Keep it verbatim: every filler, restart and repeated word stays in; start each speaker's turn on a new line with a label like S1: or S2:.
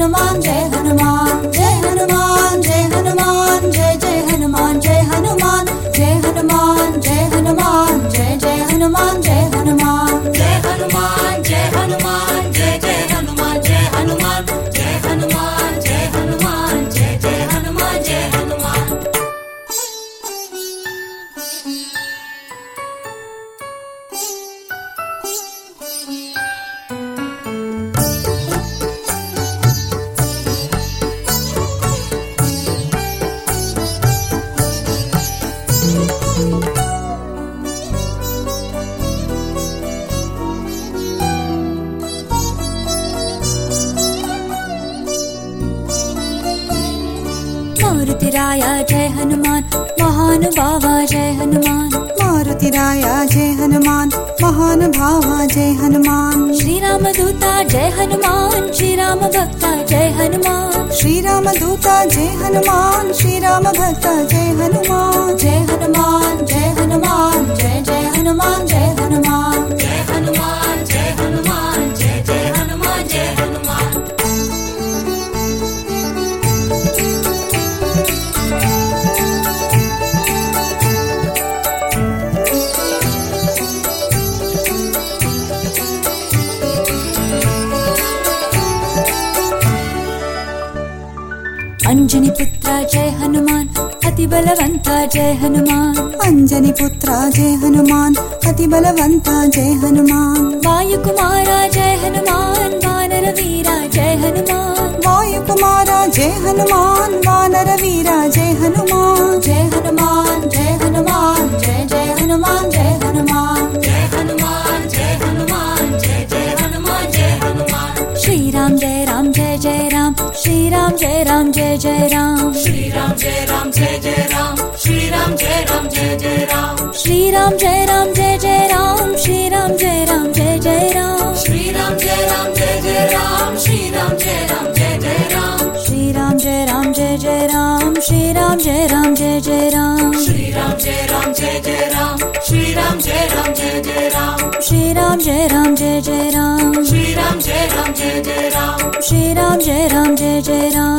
S1: हनुमान जय हनुमान जय हनुमान जय हनुमान जय जय हनुमान जय हनुमान जय हनुमान जय हनुमान जय जय हनुमान जय हनुमान जय हनुमान जय हनुमान जय जय हनुमान जय हनुमान जय हनुमान जय हनुमान जय जय हनुमान जय हनुमान। मारुतिराया जय हनुमान महानुभावा जय हनुमान
S2: मारुतिराया जय हनुमान महानुभावा जय हनुमान।
S1: श्री राम दूता जय हनुमान श्री राम भक्ता जय हनुमान
S2: श्री राम दूता जय हनुमान श्री राम भक्ता जय हनुमान।
S1: जय हनुमान जय हनुमान जय जय हनुमान जय हनुमान जय हनुमान जय हनुमान जय जय हनुमान जय हनुमान। अंजनी पुत्रा जय हनुमान अति बलवंता जय हनुमान
S2: अंजनी पुत्रा जय हनुमान अति बलवंता जय हनुमान।
S1: वायु कुमारा जय हनुमान वानर वीरा जय हनुमान
S2: वायु कुमारा जय हनुमान वानर वीरा जय हनुमान।
S1: जय हनुमान जय हनुमान जय जय हनुमान जय हनुमान जय हनुमान जय हनुमान जय जय हनुमान जय हनुमान। श्री राम जय राम जय जय राम श्री राम जय राम जय जय राम श्री राम जय राम जय जय राम श्री राम जय राम जय जय राम श्री राम जय राम जय जय राम श्री राम जय राम जय जय राम श्री राम जय राम जय जय राम श्री राम जय राम जय जय राम श्री राम जय राम जय जय राम श्री राम जय राम जय जय राम श्री राम जय राम जय जय राम श्री राम जय राम जय जय राम श्री राम जय राम जय जय राम श्री राम जय राम जय जय राम श्री राम जय राम जय जय राम